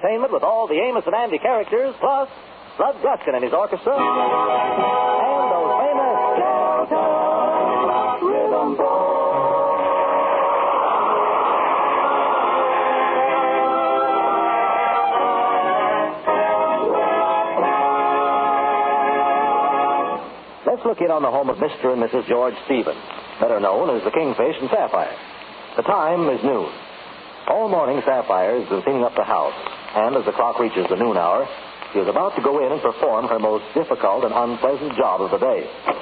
entertainment with all the Amos and Andy characters, plus Bud Guskin and his orchestra, and those famous Delta Rhythm Boys. Let's look in on the home of Mr. and Mrs. George Stevens, better known as the Kingfish and Sapphire. The time is noon. All morning, Sapphire has been cleaning up the house, and as the clock reaches the noon hour, she is about to go in and perform her most difficult and unpleasant job of the day.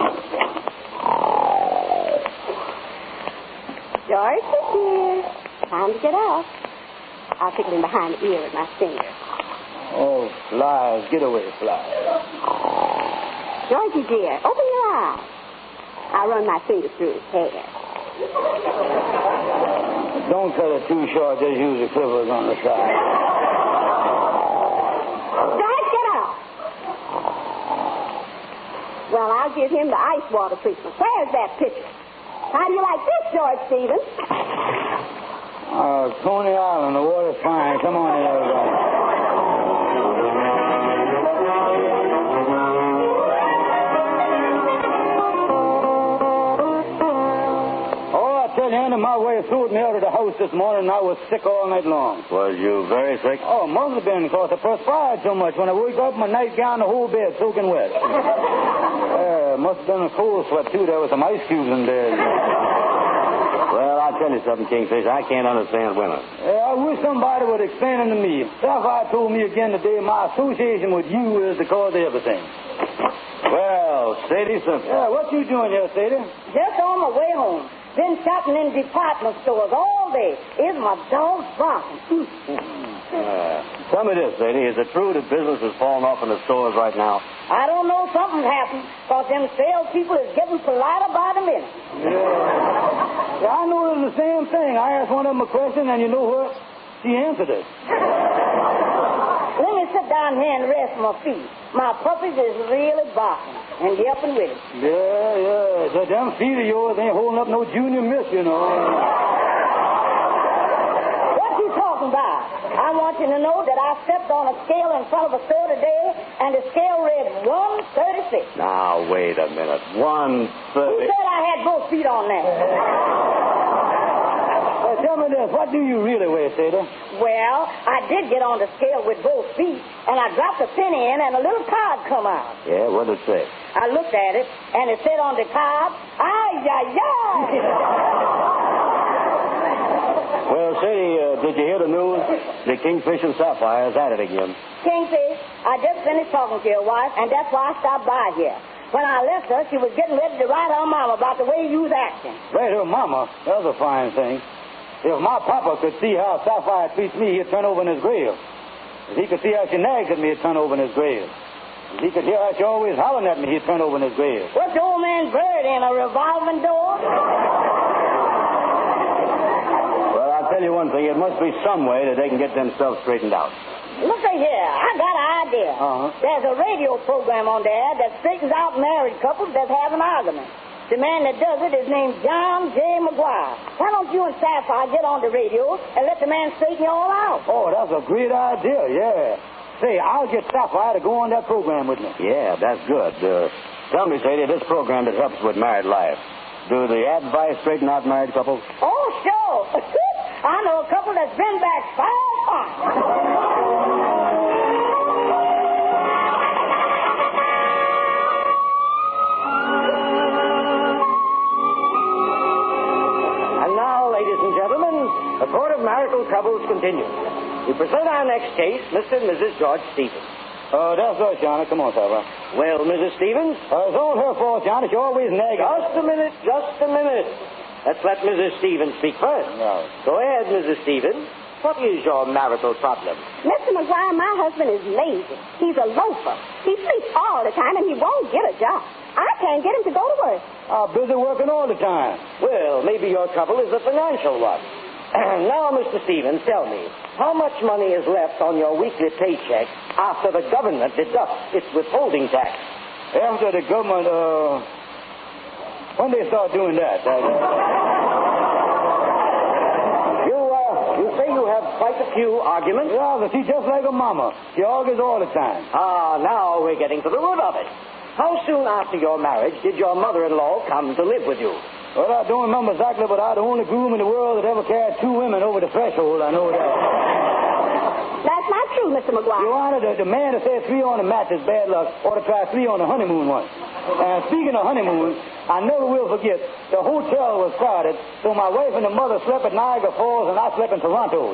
George is here. Time to get up. I'll tickle him behind the ear with my finger. Oh, flies. Get away, flies. Georgie, dear, open your eyes. I'll run my fingers through his hair. Don't cut it too short. Just use the clippers on the side. George, get up. Well, I'll give him the ice water treatment. Where's that pitcher? How do you like this, George Stevens? Coney Island. The water's fine. Come on in, everybody. My way threw me out of the house this morning, and I was sick all night long. Was you very sick? Oh, must have been, because I perspired so much. When I woke up, my nightgown, the whole bed soaking wet. Must have been a cold sweat, too. There was some ice cubes in there. Well, I'll tell you something, Kingfish. I can't understand women. I wish somebody would explain them to me. Sapphire told me again today my association with you is the cause of everything. Well, Sadie Simpson. Yeah, what you doing here, Sadie? Just on my way home. Been shopping in department stores all day. Is my dog barking? Tell me this, Sadie. Is it true that business is falling off in the stores right now? I don't know. Something's happened. Because them salespeople is getting politer by the minute. Yeah, I know it's the same thing. I asked one of them a question, and you know what? She answered it. Let me sit down here and rest my feet. My puppies is really barking and yapping with it. Yeah. The damn feet of yours ain't holding up no junior miss, you know. What you talking about? I want you to know that I stepped on a scale in front of a store today, and the scale read 136. Now, wait a minute. 130. Who said I had both feet on there? Tell me this, what do you really weigh, Sadie? Well, I did get on the scale with both feet, and I dropped a penny in, and a little card come out. Yeah, what did it say? I looked at it, and it said on the card, ay, ay, ay. Well, Sadie, did you hear the news? The Kingfish and Sapphire is at it again. Kingfish, I just finished talking to your wife, and that's why I stopped by here. When I left her, she was getting ready to write her mama about the way you was acting. Write her mama? That's a fine thing. If my papa could see how Sapphire treats me, he'd turn over in his grave. If he could see how she nags at me, he'd turn over in his grave. If he could hear how she always hollering at me, he'd turn over in his grave. What's the old man bird in, a revolving door? Well, I'll tell you one thing. It must be some way that they can get themselves straightened out. Look at here. I got an idea. There's a radio program on there that straightens out married couples that have an argument. The man that does it is named John J. McGuire. Why don't you and Sapphire get on the radio and let the man straighten you all out? Oh, that's a great idea, yeah. Say, I'll get Sapphire to go on that program with me. Yeah, that's good. Tell me, Sadie, this program that helps with married life, do the advice straighten out married couples? Oh, sure. I know a couple that's been back 5 times. The Court of Marital Troubles continues. We present our next case, Mr. and Mrs. George Stevens. That's right, Johnny. Come on, Sapphire. Well, Mrs. Stevens? It's all her fault, Johnny. She always nagging. Just a minute. Let's let Mrs. Stevens speak first. No. Go ahead, Mrs. Stevens. What is your marital problem? Mr. McGuire, my husband is lazy. He's a loafer. He sleeps all the time, and he won't get a job. I can't get him to go to work. I'm busy working all the time. Well, maybe your trouble is a financial one. Now, Mr. Stevens, tell me, how much money is left on your weekly paycheck after the government deducts its withholding tax? After the government, when they start doing that? You say you have quite a few arguments? Yeah, but she's just like her mama. She argues all the time. Ah, now we're getting to the root of it. How soon after your marriage did your mother-in-law come to live with you? Well, I don't remember exactly, but I'm the only groom in the world that ever carried two women over the threshold. I know that. That's not true, Mr. McGuire. Your Honor, the man that said 3 on the match is bad luck ought to try 3 on the honeymoon once. And speaking of honeymoon, I never will forget, the hotel was crowded, so my wife and the mother slept at Niagara Falls, and I slept in Toronto.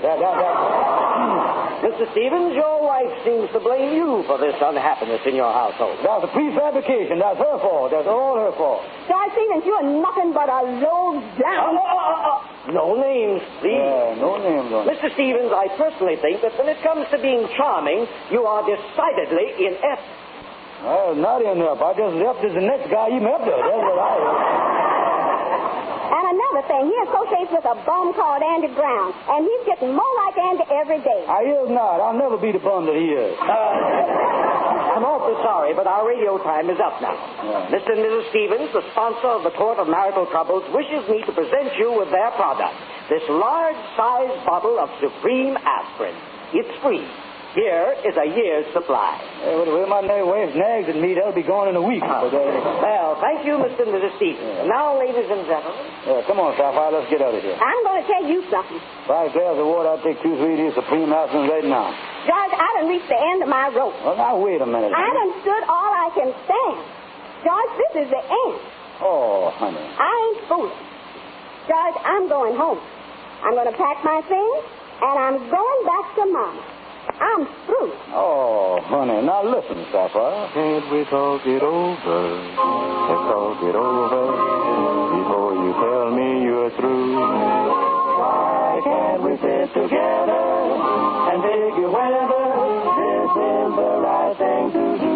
Mr. Stevens, your wife seems to blame you for this unhappiness in your household. That's a prefabrication. That's her fault. That's all her fault. George Stevens, you're nothing but a low down. No names, please. Yeah, no names on it. Mr. Stevens, I personally think that when it comes to being charming, you are decidedly inept. Well, not enough. I just left as the next guy you met there. That's what I heard. And another thing, he associates with a bum called Andy Brown, and he's getting more like Andy every day. I is not. I'll never be the bum that he is. I'm awfully sorry, but our radio time is up now. Yeah. Mr. and Mrs. Stevens, the sponsor of the Court of Marital Troubles, wishes me to present you with their product, this large-sized bottle of Supreme Aspirin. It's free. Here is a year's supply. Well, my wife's nags at me, that'll be gone in a week. Well, thank you, Mr. and Mrs. Stevens. Yeah. Now, ladies and gentlemen. Come on, Sapphire, let's get out of here. I'm going to tell you something. 5 glasses of water, I'll take 2 3 of these Supreme Aspirin right now. George, I done reached the end of my rope. Well, now, wait a minute. I done stood all I can stand. George, this is the end. Oh, honey. I ain't fooling. George, I'm going home. I'm going to pack my things, and I'm going back to Mama. I'm through. Oh, honey. Now, listen, Sapphire. Can't we talk it over? Let's talk it over before you tell me you're through. Why can't we sit together and figure whether this is the right thing to do?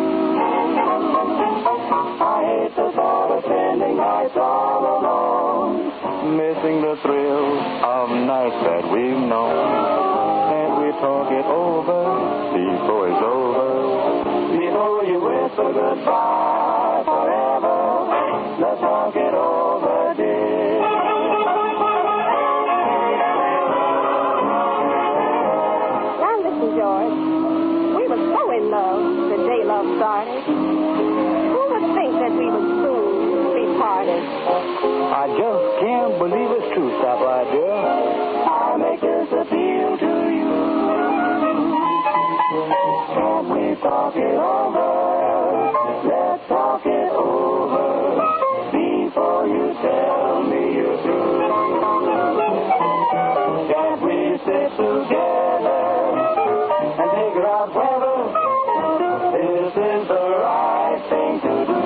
I hate the thought of spending nights all alone, missing the thrill of nights that we've known. Can't we talk it over before it's over? Before you whisper goodbye forever, let's talk it over, dear. Now listen, George. We were so in love the day love started. Who would think that we would soon be parted? I just can't believe it's true, Sapphire, dear. I make this appeal to you. Can't we talk it over? Let's talk it over before you tell me you're through. Can't we sit together and figure out whether this is the right thing to do?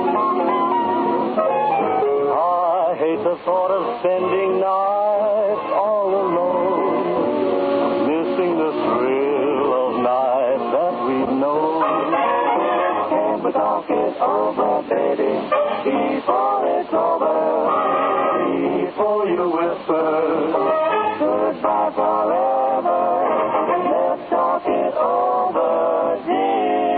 I hate the thought of spending nights all alone, missing the thrill of nights that we've known. Can't we talk it over, baby, before it's over? Before you whisper goodbye forever, let's talk it over, dear.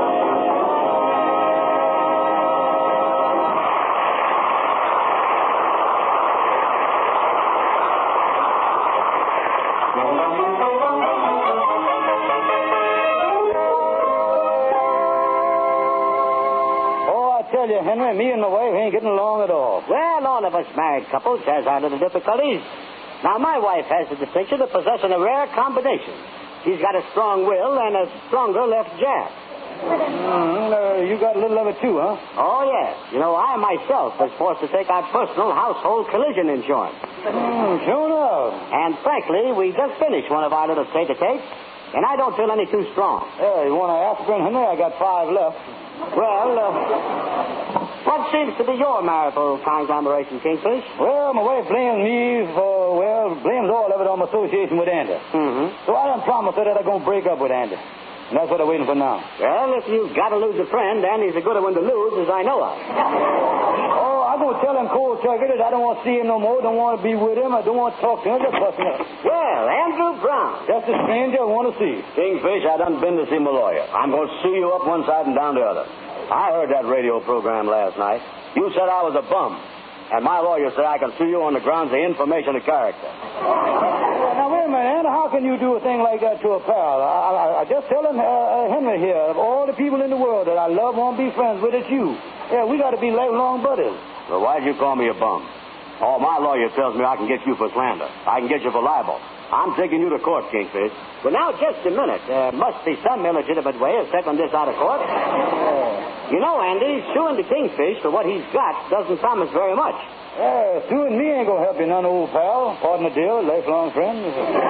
Tell you, Henry, me and my wife ain't getting along at all. Well, all of us married couples has our little difficulties. Now, my wife has the distinction of possessing a rare combination. She's got a strong will and a stronger left jab. You got a little of it, too, huh? Oh, yes. You know, I myself was forced to take out personal household collision insurance. Sure enough. And frankly, we just finished one of our little tete-a-tetes, and I don't feel any too strong. Yeah, you want an aspirin, Henry? I got 5 left. Well, what seems to be your marital conglomeration, Kingfish? Well, my wife blames me blames all of it on my association with Andy. Mm-hmm. So I done promised her that I'm going to break up with Andy. And that's what I'm waiting for now. Well, if you've got to lose a friend, Andy's a good one to lose, as I know of. Oh, I'm going to tell him cold turkey that I don't want to see him no more, don't want to be with him, I don't want to talk to him, just busting up. Well, Andrew Brown. Just a stranger I want to see. Kingfish, I done been to see my lawyer. I'm going to sue you up one side and down the other. I heard that radio program last night. You said I was a bum. And my lawyer said I can sue you on the grounds of information of character. Now, wait a minute, how can you do a thing like that to a pal? I just telling Henry here, of all the people in the world that I love, won't be friends with, it's you. Yeah, we got to be lifelong buddies. Well, why'd you call me a bum? Oh, my lawyer tells me I can get you for slander. I can get you for libel. I'm taking you to court, Kingfish. Well, now, just a minute. There must be some illegitimate way of settling this out of court. You know, Andy, suing the Kingfish for what he's got doesn't promise very much. Yeah, suing me ain't gonna help you none, old pal. Pardon the deal, lifelong friend.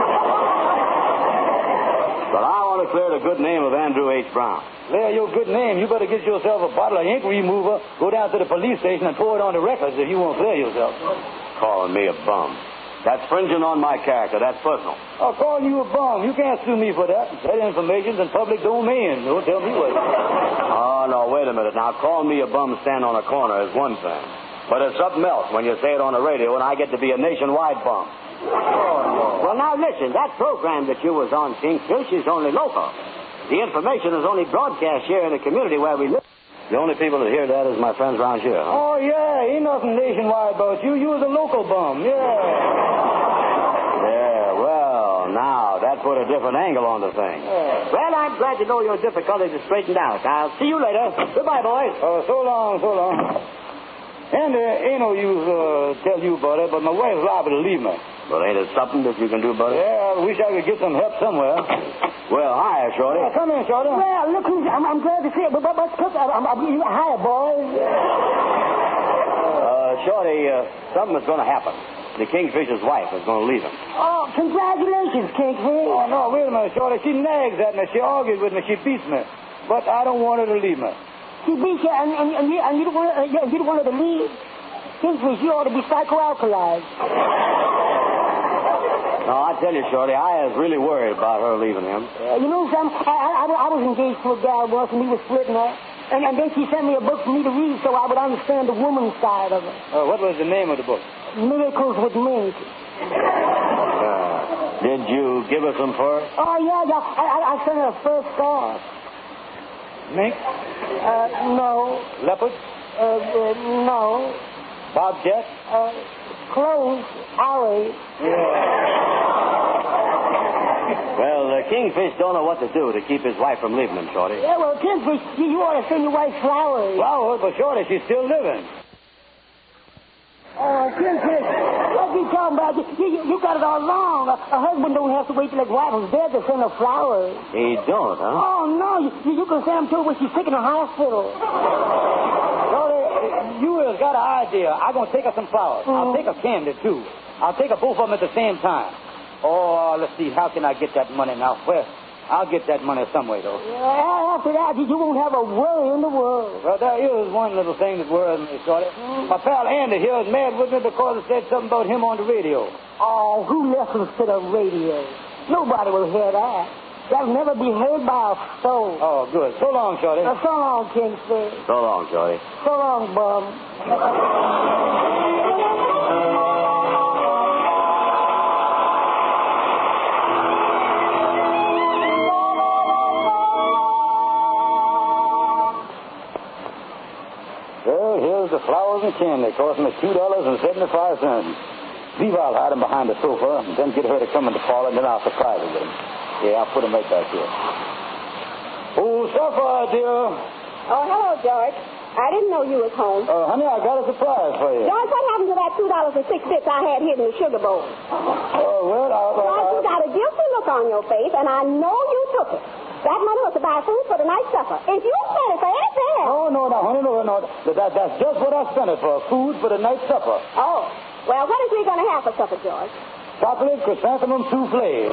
But I want to clear the good name of Andrew H. Brown. Clear your good name. You better get yourself a bottle of ink remover, go down to the police station and pour it on the records if you won't clear yourself. Calling me a bum. That's fringing on my character. That's personal. I'll call you a bum. You can't sue me for that. That information's in public domain. Don't tell me what. Oh, no, wait a minute. Now, call me a bum standing on a corner is one thing. But it's something else when you say it on the radio and I get to be a nationwide bum. Well, now, listen. That program that you was on, Kingfish, is only local. The information is only broadcast here in the community where we live. The only people that hear that is my friends around here, huh? Oh, yeah. Ain't nothing nationwide about you. You was a local bum. Yeah. Yeah, well, now, that put a different angle on the thing. Yeah. Well, I'm glad to know your difficulties are straightened out. I'll see you later. Goodbye, boys. So long, so long. And ain't no use tell you about it, but my wife's liable to leave me. Well, ain't it something that you can do about it? Yeah, I wish I could get some help somewhere. Well, hi, Shorty. Come in, Shorty. Well, look who's... I'm glad to see it, but hi, boys. Shorty, something is going to happen. The Kingfisher's wife is going to leave him. Oh, congratulations, Kingfish. Oh, no, wait a minute, Shorty. She nags at me. She argues with me. She beats me. But I don't want her to leave me. She beat you, and you don't want her to leave? Kingfish, you ought to be psychoalkalized. No, I tell you, Shorty, I was really worried about her leaving him. You know something? I was engaged to a gal once, and we were splitting her. And then she sent me a book for me to read so I would understand the woman's side of it. What was the name of the book? Miracles with Mink. Did you give her some fur? Oh, yeah. I sent her a first scarf. Mink? No. Leopard? No. Bobcat? Close. Alley. Well, the Kingfish don't know what to do to keep his wife from leaving him, Shorty. Yeah, well, Kingfish, you ought to send your wife flowers. Flowers? But Shorty, she's still living. Kingfish, what you talking about? You got it all wrong. A husband don't have to wait till his wife is dead to send her flowers. He don't, huh? Oh, no. You can send them to her when she's sick in the hospital. Shorty, you has got an idea. I'm going to take her some flowers. I'll take her candy, too. I'll take her both of them at the same time. Oh, let's see. How can I get that money now? Well, I'll get that money some way, though. Yeah, after that, you won't have a worry in the world. Well, there is one little thing that worries me, Shorty. My pal Andy here is mad with me because it said something about him on the radio. Oh, who listens to the radio? Nobody will hear that. That'll never be heard by a soul. Oh, good. So long, Shorty. So long, Kingfish. So long, Shorty. So long, bum. The flowers and candy cost me $2.75. Leave I'll hide them behind the sofa and then get her to come in the parlor and then I'll surprise her with them. Yeah, I'll put them right back here. Oh, Sapphire, dear. Oh, hello, George. I didn't know you was home. Honey, I got a surprise for you. George, what happened to that $2.06 I had hidden in the sugar bowl? Well, George, you got a guilty look on your face, and I know you took it. That money was to buy food for the night supper. If you spent it for anything... Oh, no, honey, no. That's just what I spent it for, food for the night supper. Oh. Well, what is we going to have for supper, George? Chocolate chrysanthemum souffle.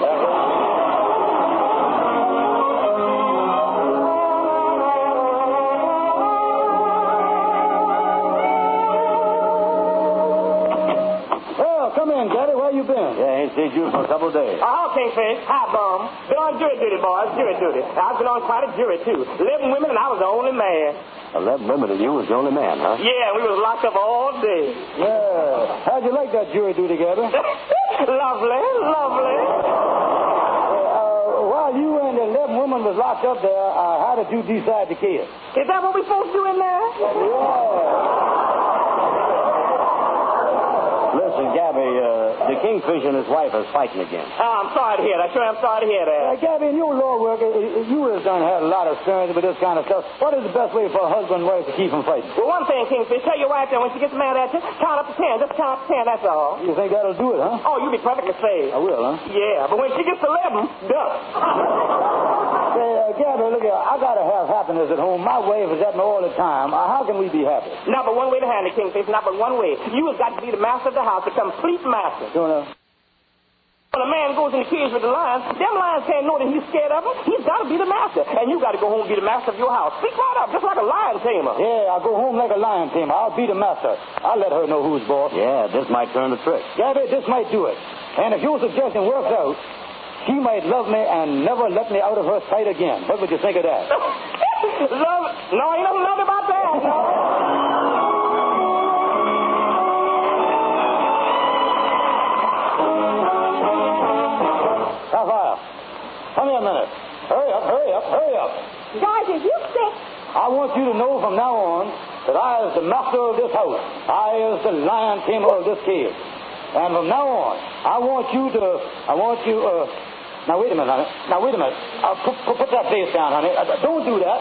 Come in, Daddy. Where you been? Yeah, ain't seen you for a couple of days. Oh, Kingfish. Hi, bum. Been on jury duty, boys. Jury duty. I've been on quite a jury, too. 11 women, and I was the only man. 11 women, and you was the only man, huh? Yeah, we was locked up all day. Yeah. How'd you like that jury duty, Gabby? Lovely. While you and the 11 women was locked up there, how did you decide the case? Is that what we supposed to do in there? Yeah. Listen, Gabby, the Kingfish and his wife are fighting again. Oh, I'm sorry to hear that. Sure, I'm sorry to hear that. Gabby, in your law work, you has done had a lot of experience with this kind of stuff. What is the best way for a husband and wife to keep from fighting? Well, one thing, Kingfish, tell your wife that when she gets mad at you, count up to 10. Just count up to 10, that's all. You think that'll do it, huh? Oh, you'll be perfectly safe. I will, huh? Yeah, but when she gets to 11, done. Say, Gabby, look here. I gotta have happiness at home. My wife is at me all the time. How can we be happy? Not but one way to handle it, Kingfish. Not but one way. You have got to be the master of the house, the complete master. When a man goes in the cage with the lions, them lions can't know that he's scared of them. He's got to be the master. And you got to go home and be the master of your house. Speak right up, just like a lion tamer. Yeah, I'll go home like a lion tamer. I'll be the master. I'll let her know who's boss. Yeah, this might turn the trick. Gabby, this might do it. And if your suggestion works out, she might love me and never let me out of her sight again. What would you think of that? Love? No, ain't nothing love about that. No. Sapphire, come here a minute. Hurry up, hurry up, hurry up. George, is you sick? I want you to know from now on that I is the master of this house. I is the lion tamer of this cave. And from now on, now wait a minute, honey. Now, wait a minute. Put that face down, honey. Don't do that.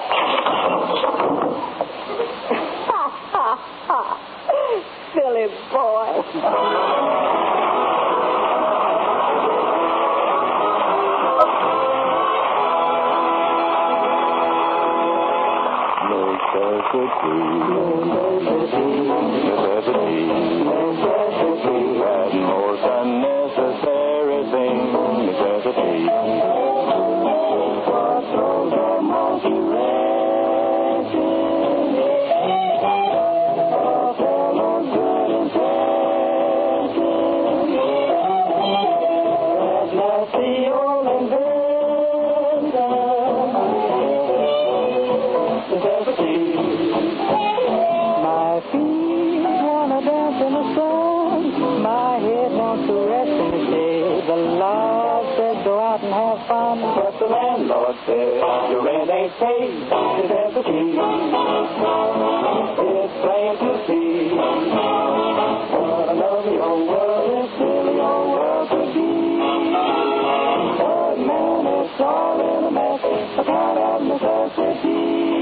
Ha, ha, ha. Silly boy. That most unnecessary thing, necessity. But the landlord said, your rent ain't paid. There's the key. It's plain to see. What a lovely old world this silly old world could be. But man, it's all in a mess. Account of necessity.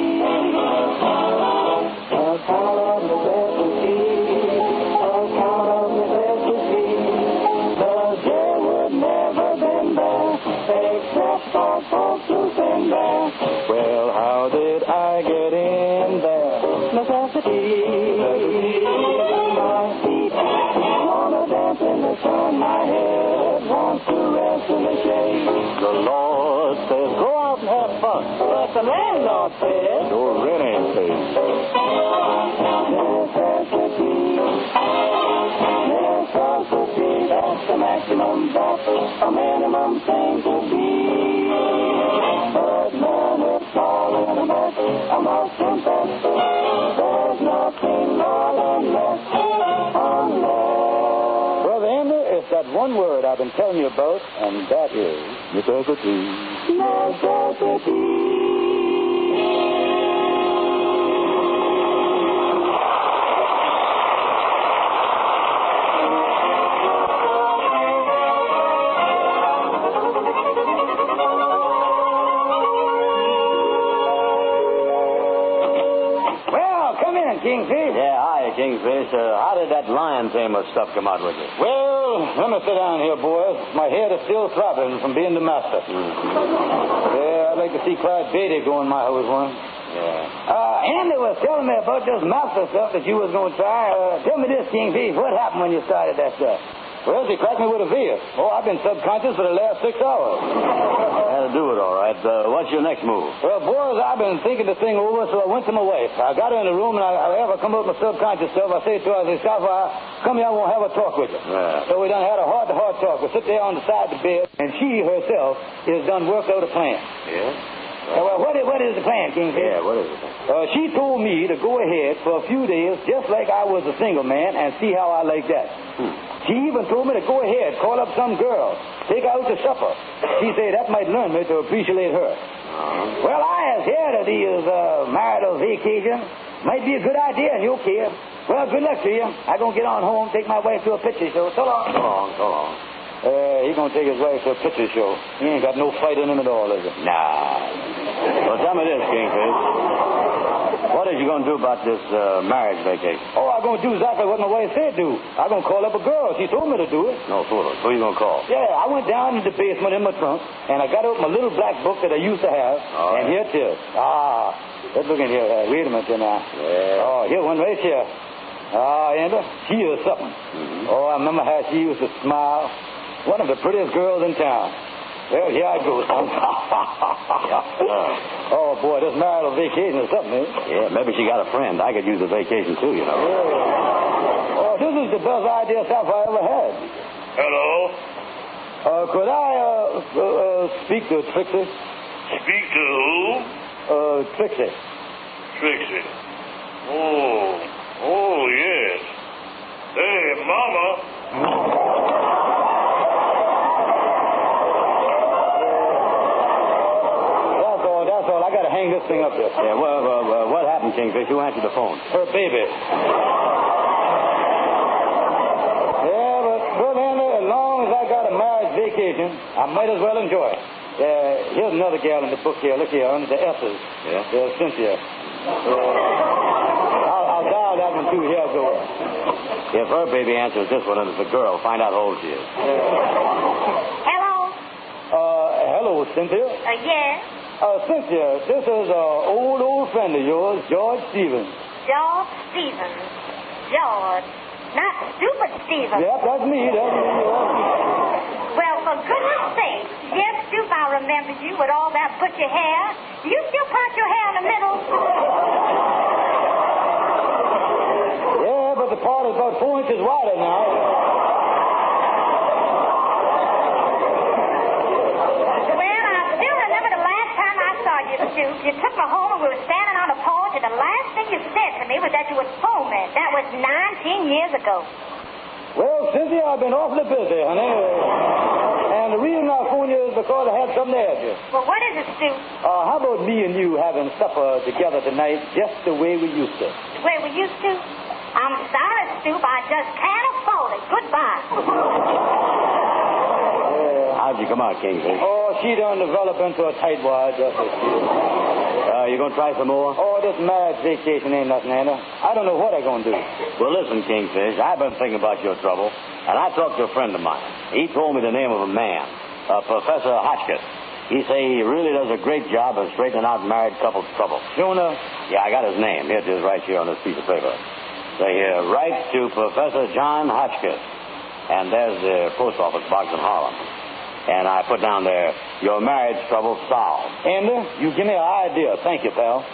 Account of necessity. Account of necessity. The day would never been there. Except for folks who've been there. Well, how did I get in there? Necessity. My feet wanna dance in the sun. My head wants to rest in the shade. The Lord says, go out and have fun. But the landlord says, Your rent ain't paid. necessity. Necessity. That's the maximum. That's a minimum thing to be. But man, it's all in a mess. I must confess, there's nothing more than less. Brother Ender, it's that one word I've been telling you about, and that is Necessity. necessity. Kingfish? Yeah, hi, Kingfish. How did that lion tamer stuff come out with you? Well, let me sit down here, boys. My head is still throbbing from being the master. Yeah, I'd like to see Clyde Beatty go in my house one. Yeah. Andy was telling me about this master stuff that you was going to try. Tell me this, Kingfish. What happened when you started that stuff? Well, she cracked me with a veer. Oh, I've been subconscious for the last 6 hours. That'll do it, all right. What's your next move? Well, boys, I've been thinking the thing over, so I went to my wife. I got her in the room, and I ever come up with my subconscious stuff. I say to her, I say, Sapphire, come here, I want to have a talk with you. Yeah. So we done had a heart-to-heart talk. We sit there on the side of the bed, and she herself has done worked out a plan. Yeah? Well, what is the plan, Kingfish? Yeah, what is it? She told me to go ahead for a few days, just like I was a single man, and see how I like that. She even told me to go ahead, call up some girl, take her out to supper. She said that might learn me to appreciate her. Well, I has heard of these marital vacations, Might be a good idea, and you'll care. Well, good luck to you. I'm going to get on home, take my wife to a picture show. So long. So long, so long. He's going to take his wife to a picture show. He ain't got no fight in him at all, is it? Nah. Well, tell me this, Kingfish. What are you going to do about this marriage vacation? Oh, I'm going to do exactly what my wife said do. I'm going to call up a girl. She told me to do it. No, fool. Who are you going to call? Yeah, I went down in the basement in my trunk, and I got out my little black book that I used to have. All right. And here it is. Let's look in here. Wait a minute here now. Yeah. Oh, here, one right here. Amber, she is something. Mm-hmm. Oh, I remember how she used to smile. One of the prettiest girls in town. Well, here I go. Oh, boy, this marital vacation is something, eh? Yeah, maybe she got a friend. I could use a vacation, too, you know. Yeah. Oh, this is the best idea Sapphire ever had. Hello? Could I speak to Trixie? Speak to who? Trixie. Trixie. Oh, yes. Hey, Mama. That's all. I got to hang this thing up here. Yeah, well, what happened, Kingfish? Who answered the phone? Her baby. Yeah, but, Brother Henry, as long as I got a marriage vacation, I might as well enjoy it. Here's another gal in the book here. Look here, under the S's. Yeah? There's Cynthia. I'll dial that one, too. Here I go. If her baby answers this one and it's a girl, find out how old she is. Hello? Hello, Cynthia. Yes? Cynthia, this is an old friend of yours, George Stevens. George Stevens. George. Not stupid Stevens. Yep, that's me. Well, for goodness sake. Yes, Stoop, I remember you with all that butcher hair. Do you still part your hair in the middle? Yeah, but the part is about 4 inches wider now. You took me home and we were standing on the porch, and the last thing you said to me was that you would phone me. That was 19 years ago. Well, Cynthia, I've been awfully busy, honey. And the reason I phoned you is because I had something to ask you. Well, what is it, Stu? How about me and you having supper together tonight just the way we used to? The way we used to? I'm sorry, Stu, I just can't afford it. Goodbye. How'd you come out, Kingfish? Oh, she done developed into a tightwad, just as she is. You gonna try some more? Oh, this marriage vacation ain't nothing, Anna. I don't know what I'm gonna do. Well, listen, Kingfish, I've been thinking about your trouble, and I talked to a friend of mine. He told me the name of a man, Professor Hotchkiss. He say he really does a great job of straightening out married couples' trouble. Sure enough? Yeah, I got his name. Here it is right here on this piece of paper. Say, write to Professor John Hotchkiss. And there's the post office box in Harlem. And I put down there, your marriage trouble solved. Andy, you give me an idea. Thank you, pal.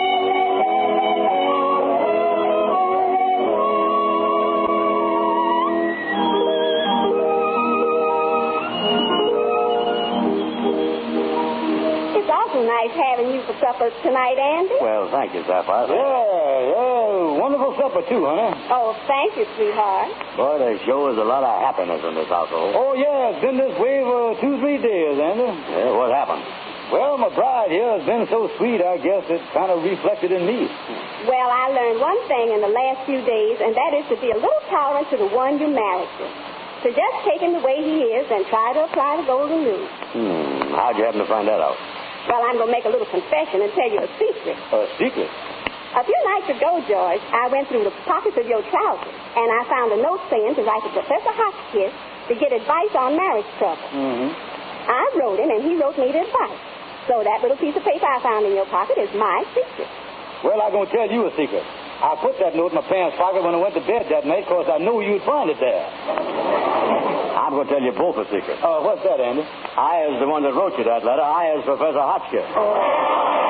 It's awful nice having you for supper tonight, Andy. Well, thank you, Sapphire. Yeah. Wonderful supper, too, honey. Oh, thank you, sweetheart. Boy, there sure is a lot of happiness in this household. Oh, yeah, it's been this way for 2-3 days, Andy. Yeah, what happened? Well, my bride here has been so sweet, I guess it kind of reflected in me. Well, I learned one thing in the last few days, and that is to be a little tolerant to the one you married to. To just take him the way he is and try to apply the golden rule. How'd you happen to find that out? Well, I'm going to make a little confession and tell you a secret. A secret? A few nights ago, George, I went through the pockets of your trousers, and I found a note saying to write to Professor Hotchkiss to get advice on marriage trouble. Mm-hmm. I wrote him, and he wrote me the advice. So that little piece of paper I found in your pocket is my secret. Well, I'm going to tell you a secret. I put that note in my pants pocket when I went to bed that night because I knew you'd find it there. I'm going to tell you both a secret. What's that, Andy? I is the one that wrote you that letter. I is Professor Hotchkiss. Oh.